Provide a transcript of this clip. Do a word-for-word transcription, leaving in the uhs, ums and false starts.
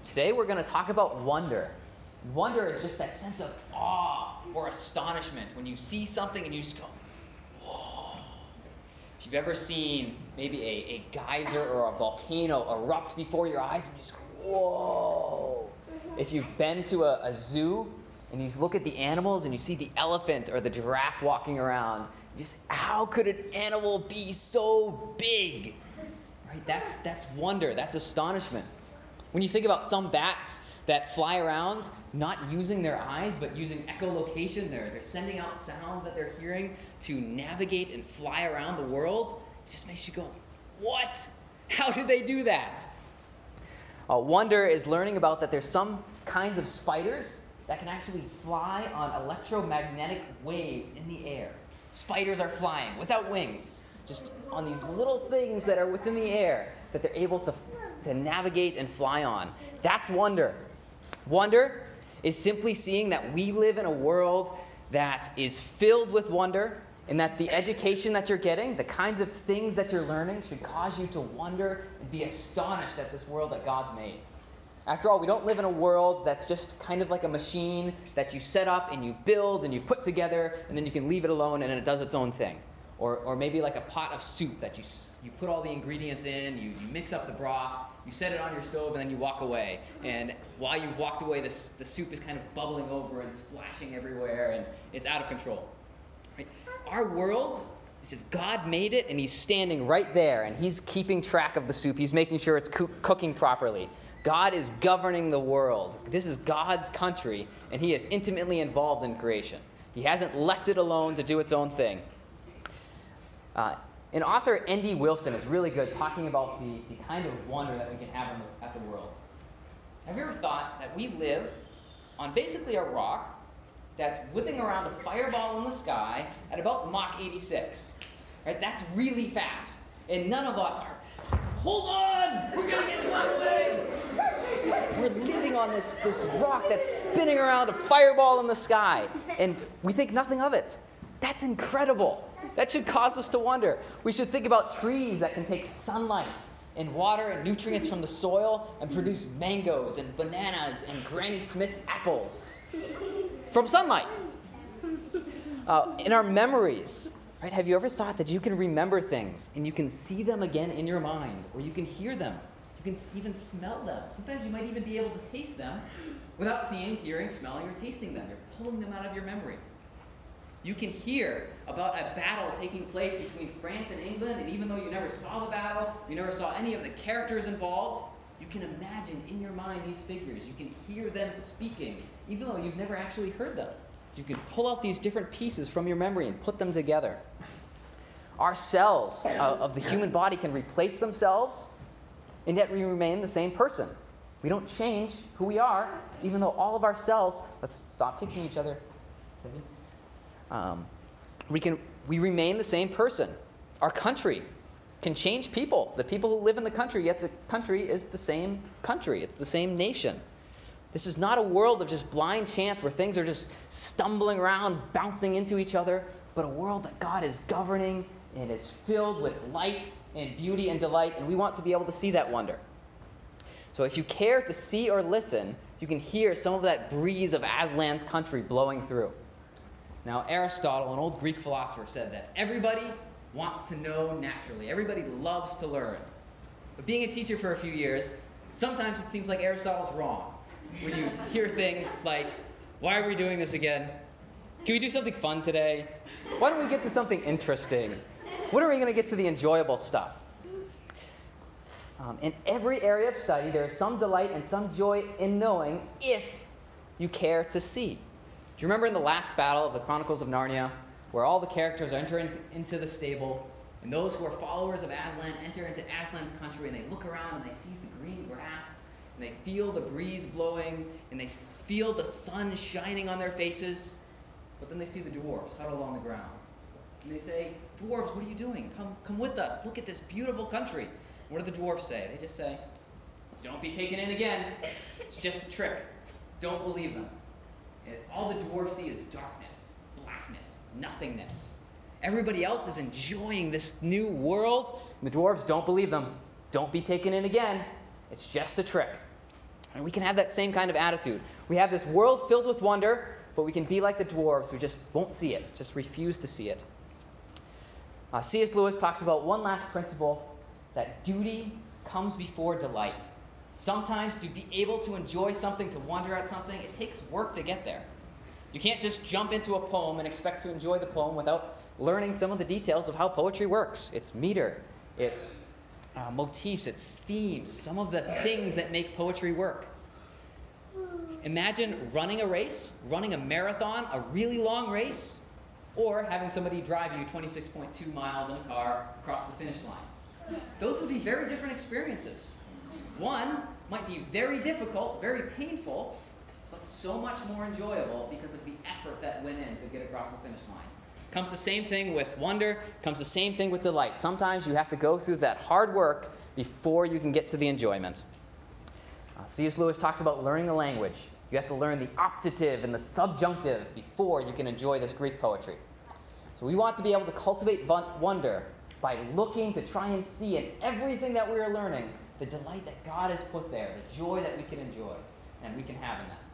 Today we're going to talk about wonder. Wonder is just that sense of awe or astonishment when you see something and you just go, whoa. If you've ever seen maybe a, a geyser or a volcano erupt before your eyes and you just go, whoa. If you've been to a, a zoo and you look at the animals and you see the elephant or the giraffe walking around, just how could an animal be so big? Right? That's, that's wonder, that's astonishment. When you think about some bats that fly around, not using their eyes, but using echolocation, they're, they're sending out sounds that they're hearing to navigate and fly around the world, it just makes you go, what? How did they do that? Uh, wonder is learning about that there's some kinds of spiders that can actually fly on electromagnetic waves in the air. Spiders are flying without wings, just on these little things that are within the air that they're able to, to navigate and fly on. That's wonder. Wonder is simply seeing that we live in a world that is filled with wonder, and that the education that you're getting, the kinds of things that you're learning, should cause you to wonder and be astonished at this world that God's made. After all, we don't live in a world that's just kind of like a machine that you set up and you build and you put together, and then you can leave it alone and then it does its own thing. Or or maybe like a pot of soup that you you put all the ingredients in, you, you mix up the broth, you set it on your stove, and then you walk away. And while you've walked away, this, the soup is kind of bubbling over and splashing everywhere, and it's out of control. Right? Our world is if God made it, and he's standing right there, and he's keeping track of the soup. He's making sure it's co- cooking properly. God is governing the world. This is God's country, and he is intimately involved in creation. He hasn't left it alone to do its own thing. Uh, an author, N D Wilson, is really good talking about the, the kind of wonder that we can have in the, at the world. Have you ever thought that we live on basically a rock that's whipping around a fireball in the sky at about Mach eighty-six? Right? That's really fast. And none of us are, hold on, we're going to get blown away. We're living on this, this rock that's spinning around a fireball in the sky, and we think nothing of it. That's incredible. That should cause us to wonder. We should think about trees that can take sunlight and water and nutrients from the soil and produce mangoes and bananas and Granny Smith apples from sunlight. Uh, in our memories, right? Have you ever thought that you can remember things and you can see them again in your mind, or you can hear them, you can even smell them? Sometimes you might even be able to taste them without seeing, hearing, smelling, or tasting them. You're pulling them out of your memory. You can hear about a battle taking place between France and England, and even though you never saw the battle, you never saw any of the characters involved, you can imagine in your mind these figures. You can hear them speaking, even though you've never actually heard them. You can pull out these different pieces from your memory and put them together. Our cells uh, of the human body can replace themselves, and yet we remain the same person. We don't change who we are, even though all of our cells... Let's stop kicking each other. Um, we can we remain the same person. Our country can change people. The people who live in the country, yet the country is the same country. It's the same nation. This is not a world of just blind chance where things are just stumbling around, bouncing into each other, but a world that God is governing and is filled with light and beauty and delight, and we want to be able to see that wonder. So if you care to see or listen, you can hear some of that breeze of Aslan's country blowing through. Now, Aristotle, an old Greek philosopher, said that everybody wants to know naturally. Everybody loves to learn. But being a teacher for a few years, sometimes it seems like Aristotle's wrong. When you hear things like, why are we doing this again? Can we do something fun today? Why don't we get to something interesting? When are we going to get to the enjoyable stuff? Um, in every area of study, there is some delight and some joy in knowing if you care to see. Do you remember in the last battle of the Chronicles of Narnia, where all the characters enter in, into the stable, and those who are followers of Aslan enter into Aslan's country, and they look around and they see the green grass, and they feel the breeze blowing, and they feel the sun shining on their faces, but then they see the dwarves huddled on the ground. And they say, dwarves, what are you doing? Come, come with us. Look at this beautiful country. And what do the dwarves say? They just say, don't be taken in again. It's just a trick. Don't believe them. And all the dwarves see is darkness, blackness, nothingness. Everybody else is enjoying this new world, and the dwarves don't believe them. Don't be taken in again. It's just a trick. And we can have that same kind of attitude. We have this world filled with wonder, but we can be like the dwarves who just won't see it, just refuse to see it. Uh, C S Lewis talks about one last principle, that duty comes before delight. Sometimes to be able to enjoy something, to wonder at something, it takes work to get there. You can't just jump into a poem and expect to enjoy the poem without learning some of the details of how poetry works. It's meter, it's uh, motifs, it's themes, some of the things that make poetry work. Imagine running a race, running a marathon, a really long race, or having somebody drive you twenty-six point two miles in a car across the finish line. Those would be very different experiences. One might be very difficult, very painful, but so much more enjoyable because of the effort that went in to get across the finish line. Comes the same thing with wonder, comes the same thing with delight. Sometimes you have to go through that hard work before you can get to the enjoyment. Uh, C S Lewis talks about learning the language. You have to learn the optative and the subjunctive before you can enjoy this Greek poetry. So we want to be able to cultivate wonder by looking to try and see in everything that we are learning the delight that God has put there, the joy that we can enjoy and we can have in that.